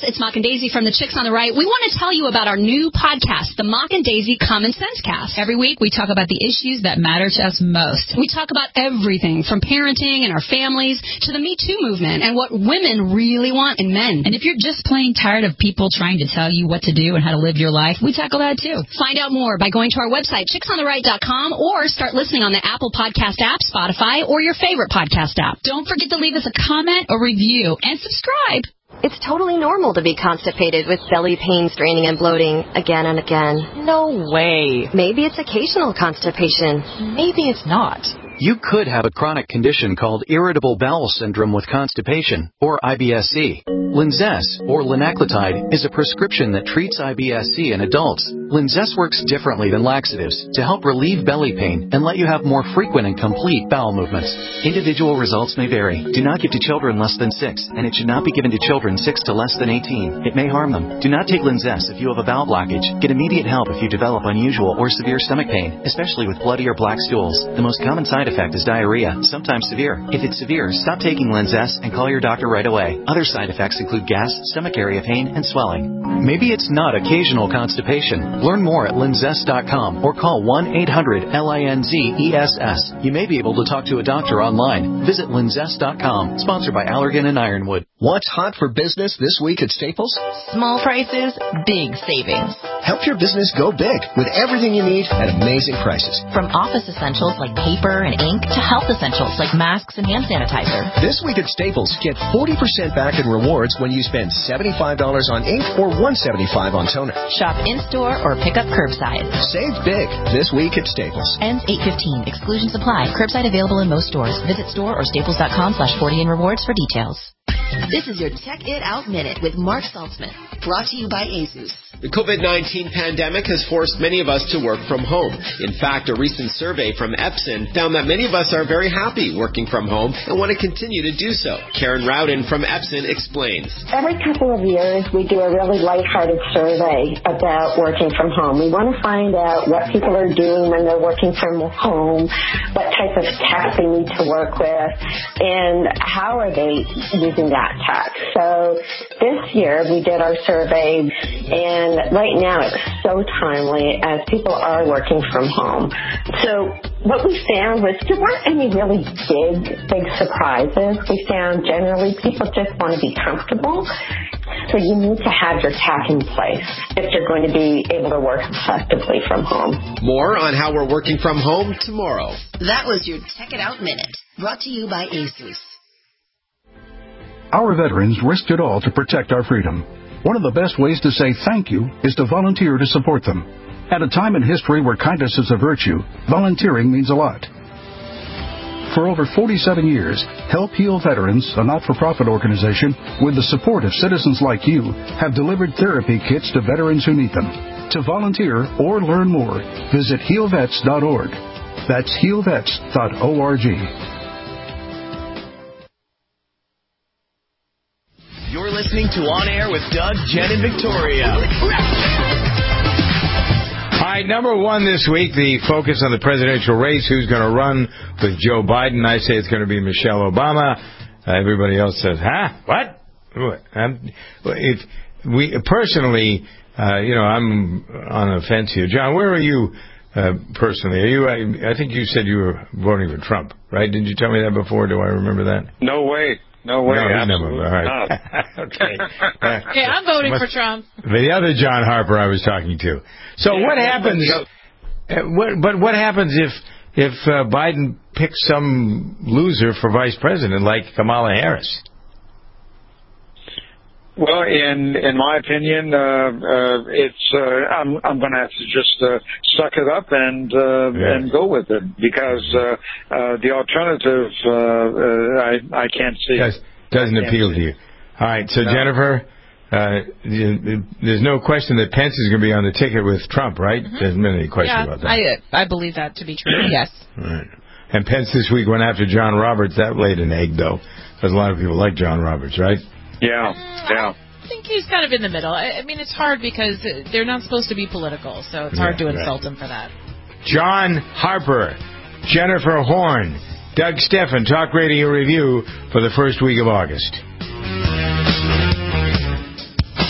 it's Mock and Daisy from the Chicks on the Right. We want to tell you about our new podcast, the Mock and Daisy Common Sense Cast. Every week we talk about the issues that matter to us most. We talk about everything from parenting and our families to the Me Too movement and what women really want in men. And if you're just plain tired of people trying to tell you what to do and how to live your life, we tackle that too. Find out more by going to our website, chicks on the right dot com, or start listening on the Apple Podcast app, Spotify, or your favorite podcast app. Don't forget to leave us a comment or review and subscribe. It's totally normal to be constipated with belly pain, straining, and bloating again and again. No way. Maybe it's occasional constipation. Maybe it's not. You could have a chronic condition called irritable bowel syndrome with constipation, or I B S C. Linzess, or linaclotide, is a prescription that treats I B S C in adults. Linzess works differently than laxatives to help relieve belly pain and let you have more frequent and complete bowel movements. Individual results may vary. Do not give to children less than six, and it should not be given to children six to less than eighteen. It may harm them. Do not take Linzess if you have a bowel blockage. Get immediate help if you develop unusual or severe stomach pain, especially with bloody or black stools. The most common side effect is diarrhea, sometimes severe. If it's severe, stop taking Linzess and call your doctor right away. Other side effects include gas, stomach area pain, and swelling. Maybe it's not occasional constipation. Learn more at linzess dot com or call one eight hundred L I N Z E S S. You may be able to talk to a doctor online. Visit linzess dot com. Sponsored by Allergan and Ironwood. What's hot for business this week at Staples? Small prices, big savings. Help your business go big with everything you need at amazing prices. From office essentials like paper and ink to health essentials like masks and hand sanitizer. This week at Staples, get forty percent back in rewards when you spend seventy-five dollars on ink or one hundred seventy-five dollars on toner. Shop in-store or pick up curbside. Save big this week at Staples. Ends eight fifteen. Exclusions apply. Curbside available in most stores. Visit store or staples dot com slash forty in rewards for details. This is your Tech It Out Minute with Mark Saltzman, brought to you by ASUS. The COVID nineteen pandemic has forced many of us to work from home. In fact, a recent survey from Epson found that many of us are very happy working from home and want to continue to do so. Karen Rowden from Epson explains. Every couple of years, we do a really lighthearted survey about working from home. We want to find out what people are doing when they're working from home, what type of tech they need to work with, and how are they using that tech. So this year, we did our survey, and And right now it's so timely as people are working from home. So what we found was there weren't any really big, big surprises. We found generally people just want to be comfortable. So you need to have your tech in place if you're going to be able to work effectively from home. More on how we're working from home tomorrow. That was your Tech It Out Minute, brought to you by ASUS. Our veterans risked it all to protect our freedom. One of the best ways to say thank you is to volunteer to support them. At a time in history where kindness is a virtue, volunteering means a lot. For over forty-seven years, Help Heal Veterans, a not-for-profit organization with the support of citizens like you, have delivered therapy kits to veterans who need them. To volunteer or learn more, visit heal vets dot org. That's heal vets dot org. You're listening to On Air with Doug, Jen, and Victoria. All right, number one this week, the focus on the presidential race. Who's going to run with Joe Biden? I say it's going to be Michelle Obama. Uh, everybody else says, huh? What? Um, if we personally, uh, you know, I'm on the fence here. John, where are you uh, personally? Are you? I, I think you said you were voting for Trump, right? Did you tell me that before? Do I remember that? No way. No way. No, absolutely never. All right. not. Okay. Uh, yeah, I'm voting must, for Trump. The other John Harper I was talking to. So yeah, what happens? Uh, what, but what happens if if uh, Biden picks some loser for vice president like Kamala Harris? Well, in in my opinion, uh, uh, it's uh, I'm I'm going to have to just uh, suck it up and uh, yeah. and go with it because uh, uh, the alternative uh, uh, I I can't see. Does, doesn't appeal see. to you. All right, so no. Jennifer, uh, there's no question that Pence is going to be on the ticket with Trump, right? Mm-hmm. There's been any question yeah, about that. I I believe that to be true. Yes. All right. And Pence this week went after John Roberts. That laid an egg, though, because a lot of people like John Roberts, right? Yeah, yeah. I think he's kind of in the middle. I, I mean, it's hard because they're not supposed to be political, so it's hard yeah, to insult right. him for that. John Harper, Jennifer Horn, Doug Steffen, Talk Radio Review for the first week of August.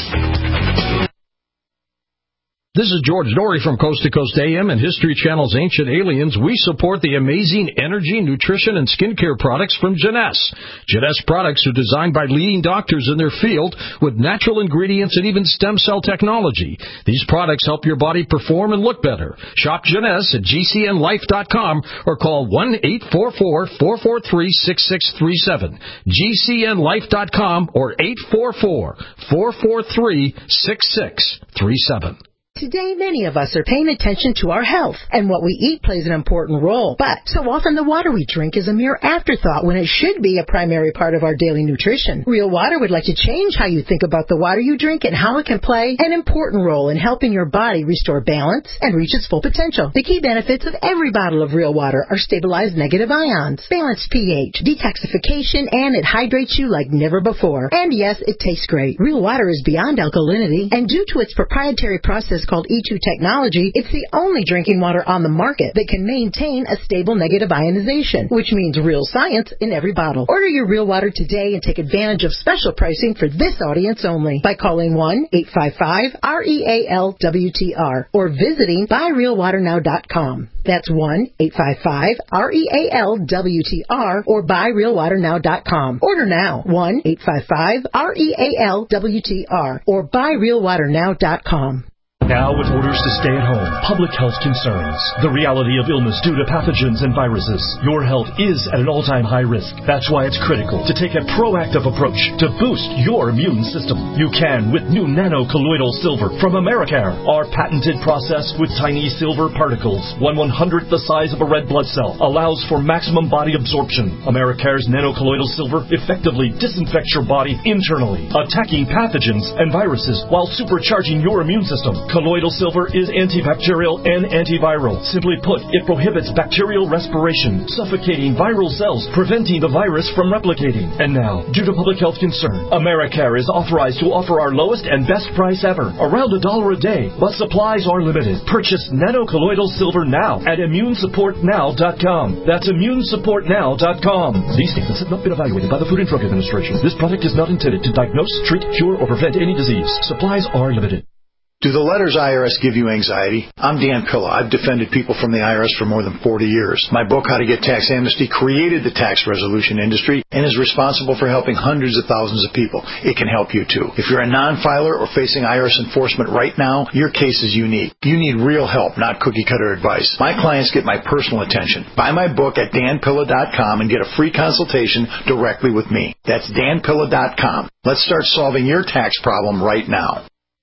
This is George Dory from Coast to Coast A M and History Channel's Ancient Aliens. We support the amazing energy, nutrition, and skincare products from Jeunesse. Jeunesse products are designed by leading doctors in their field with natural ingredients and even stem cell technology. These products help your body perform and look better. Shop Jeunesse at G C N life dot com or call one eight four four, four four three, six six three seven. G C N life dot com or eight four four, four four three, six six three seven. Today, many of us are paying attention to our health, and what we eat plays an important role. But so often the water we drink is a mere afterthought when it should be a primary part of our daily nutrition. Real Water would like to change how you think about the water you drink and how it can play an important role in helping your body restore balance and reach its full potential. The key benefits of every bottle of Real Water are stabilized negative ions, balanced pH, detoxification, and it hydrates you like never before. And yes, it tastes great. Real Water is beyond alkalinity, and due to its proprietary process called E two technology, it's the only drinking water on the market that can maintain a stable negative ionization, which means real science in every bottle. Order your Real Water today and take advantage of special pricing for this audience only by calling one eight five five, R E A L W T R or visiting buy real water now dot com. That's one eight five five, R E A L W T R or buy real water now dot com. Order now, one eight five five, R E A L W T R or buy real water now dot com. Now with orders to stay at home, public health concerns, the reality of illness due to pathogens and viruses, your health is at an all-time high risk. That's why it's critical to take a proactive approach to boost your immune system. You can with new nano-colloidal silver from Americare. Our patented process with tiny silver particles, one one-hundredth the size of a red blood cell, allows for maximum body absorption. Americare's nano-colloidal silver effectively disinfects your body internally, attacking pathogens and viruses while supercharging your immune system. Colloidal silver is antibacterial and antiviral. Simply put, it prohibits bacterial respiration, suffocating viral cells, preventing the virus from replicating. And now, due to public health concern, Americare is authorized to offer our lowest and best price ever, around a dollar a day, but supplies are limited. Purchase nano-colloidal silver now at immune support now dot com. That's immune support now dot com. These statements have not been evaluated by the Food and Drug Administration. This product is not intended to diagnose, treat, cure, or prevent any disease. Supplies are limited. Do the letters I R S give you anxiety? I'm Dan Pilla. I've defended people from the I R S for more than forty years. My book, How to Get Tax Amnesty, created the tax resolution industry and is responsible for helping hundreds of thousands of people. It can help you, too. If you're a non-filer or facing I R S enforcement right now, your case is unique. You need real help, not cookie-cutter advice. My clients get my personal attention. Buy my book at dan pilla dot com and get a free consultation directly with me. That's dan pilla dot com. Let's start solving your tax problem right now.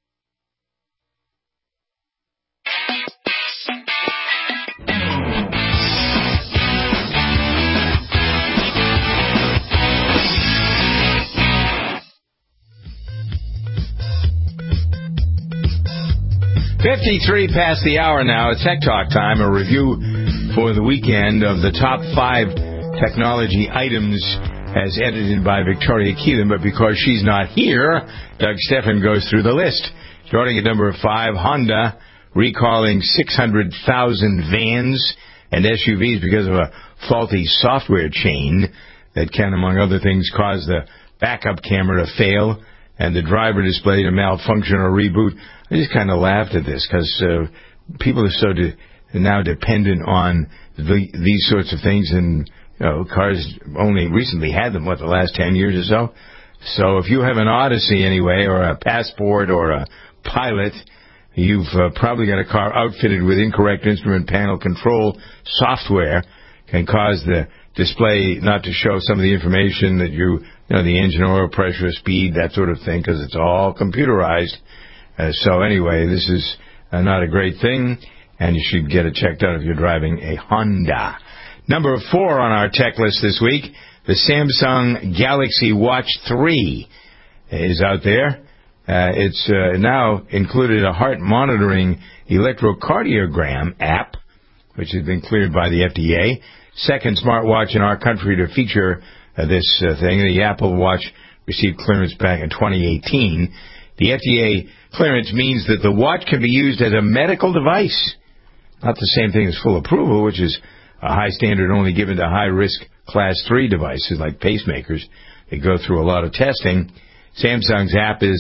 fifty-three past the hour now. It's Tech Talk time, a review for the weekend of the top five technology items as edited by Victoria Keelan. But because she's not here, Doug Steffen goes through the list. Starting at number five, Honda recalling six hundred thousand vans and S U Vs because of a faulty software chain that can, among other things, cause the backup camera to fail and the driver display to malfunction or reboot. I just kind of laughed at this because uh, people are so de- now dependent on the, these sorts of things, and you know, cars only recently had them, what, the last ten years or so? So if you have an Odyssey anyway, or a Passport or a Pilot, you've uh, probably got a car outfitted with incorrect instrument panel control software, can cause the display not to show some of the information that you, you know, the engine oil pressure, speed, that sort of thing, because it's all computerized. Uh, so anyway, this is uh, not a great thing, and you should get it checked out if you're driving a Honda. Number four on our tech list this week, the Samsung Galaxy Watch three is out there. Uh, it's uh, now included a heart monitoring electrocardiogram app, which has been cleared by the F D A. Second smartwatch in our country to feature uh, this uh, thing. The Apple Watch received clearance back in twenty eighteen. The F D A clearance means that the watch can be used as a medical device. Not the same thing as full approval, which is a high standard only given to high-risk Class three devices like pacemakers. They go through a lot of testing. Samsung's app is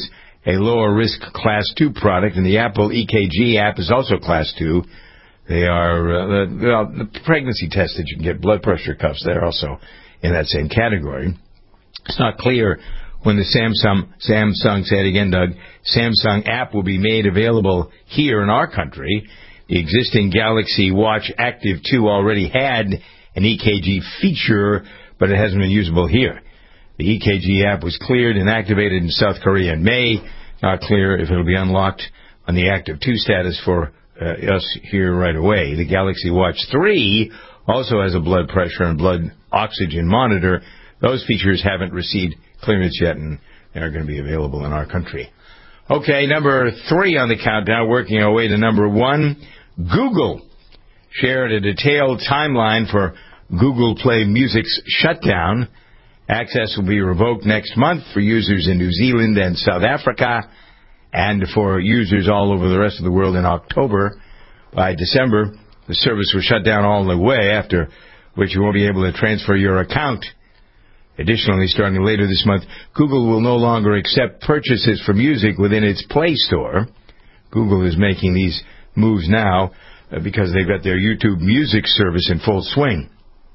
a lower risk Class two product, and the Apple E K G app is also Class two. They are uh, the, well, the pregnancy test that you can get, blood pressure cuffs, they're also in that same category. It's not clear when the Samsung, Samsung, say it again, Doug, Samsung app will be made available here in our country. The existing Galaxy Watch Active two already had an E K G feature, but it hasn't been usable here. The E K G app was cleared and activated in South Korea in May. Not clear if it will be unlocked on the Active two status for uh, us here right away. The Galaxy Watch three also has a blood pressure and blood oxygen monitor. Those features haven't received clearance yet, and they're going to be available in our country. Okay, number three on the countdown, working our way to number one. Google shared a detailed timeline for Google Play Music's shutdown. Access will be revoked next month for users in New Zealand and South Africa, and for users all over the rest of the world in October. By December, the service will shut down all the way, after which you won't be able to transfer your account. Additionally, starting later this month, Google will no longer accept purchases for music within its Play Store. Google is making these moves now uh, because they've got their YouTube Music service in full swing.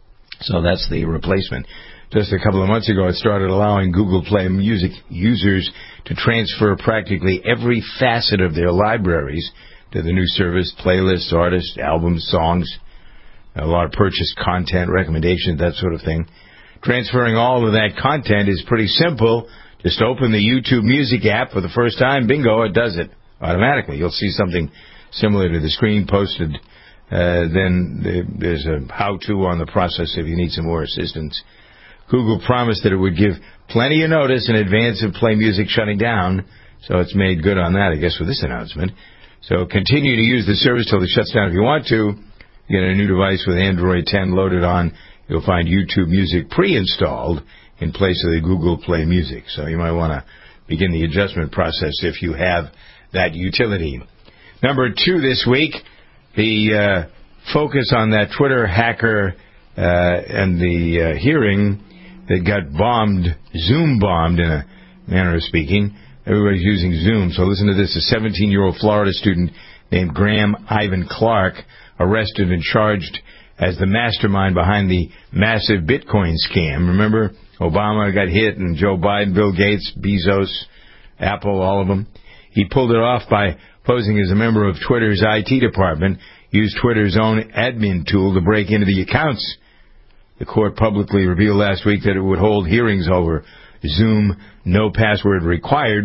So that's the replacement. Just a couple of months ago, it started allowing Google Play Music users to transfer practically every facet of their libraries to the new service: playlists, artists, albums, songs, a lot of purchased content, recommendations, that sort of thing. Transferring all of that content is pretty simple. Just open the YouTube Music app for the first time. Bingo, it does it automatically. You'll see something similar to the screen posted. Uh, then there's a how-to on the process if you need some more assistance. Google promised that it would give plenty of notice in advance of Play Music shutting down, so it's made good on that, I guess, with this announcement. So continue to use the service till it shuts down if you want to. Get a new device with Android ten loaded on. You'll find YouTube Music pre-installed in place of the Google Play Music. So you might want to begin the adjustment process if you have that utility. Number two this week, the uh, focus on that Twitter hacker uh, and the uh, hearing that got bombed, Zoom bombed in a manner of speaking. Everybody's using Zoom. So listen to this. A seventeen-year-old Florida student named Graham Ivan Clark, arrested and charged as the mastermind behind the massive Bitcoin scam. Remember, Obama got hit, and Joe Biden, Bill Gates, Bezos, Apple, all of them. He pulled it off by posing as a member of Twitter's I T department, used Twitter's own admin tool to break into the accounts. The court publicly revealed last week that it would hold hearings over Zoom, no password required.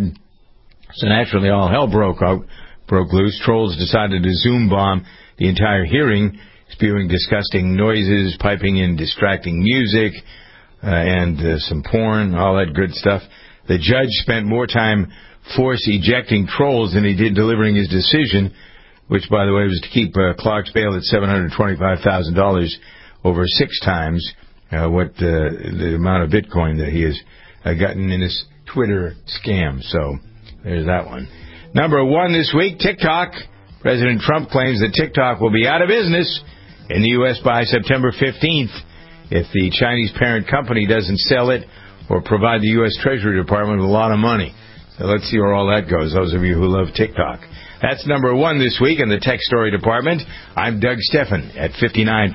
So naturally, all hell broke out, broke loose. Trolls decided to Zoom bomb the entire hearing, spewing disgusting noises, piping in distracting music, uh, and uh, some porn, all that good stuff. The judge spent more time force ejecting trolls than he did delivering his decision, which, by the way, was to keep uh, Clark's bail at seven hundred twenty-five thousand dollars, over six times uh, what uh, the amount of Bitcoin that he has uh, gotten in his Twitter scam. So there's that one. Number one this week, TikTok. President Trump claims that TikTok will be out of business in the U S by September fifteenth if the Chinese parent company doesn't sell it or provide the U S Treasury Department with a lot of money. So let's see where all that goes, those of you who love TikTok. That's number one this week in the Tech Story Department. I'm Doug Steffen at fifty-nine.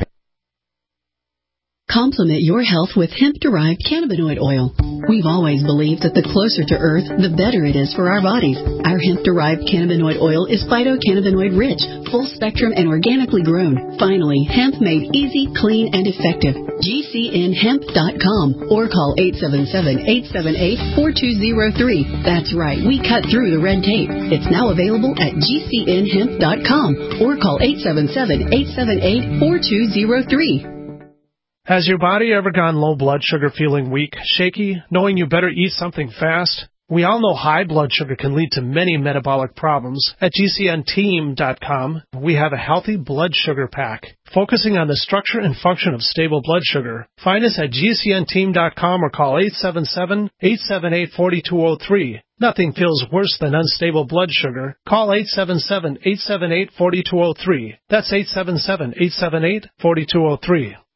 Complement your health with hemp-derived cannabinoid oil. We've always believed that the closer to Earth, the better it is for our bodies. Our hemp-derived cannabinoid oil is phytocannabinoid-rich, full-spectrum, and organically grown. Finally, hemp made easy, clean, and effective. G C N hemp dot com or call eight seven seven, eight seven eight, four two zero three. That's right, we cut through the red tape. It's now available at G C N hemp dot com or call eight seven seven, eight seven eight, four two zero three. Has your body ever gone low blood sugar, feeling weak, shaky, knowing you better eat something fast? We all know high blood sugar can lead to many metabolic problems. At G C N team dot com, we have a healthy blood sugar pack, focusing on the structure and function of stable blood sugar. Find us at G C N team dot com or call eight seven seven, eight seven eight, four two zero three. Nothing feels worse than unstable blood sugar. Call eight seven seven, eight seven eight, four two zero three. That's eight seven seven, eight seven eight, four two zero three.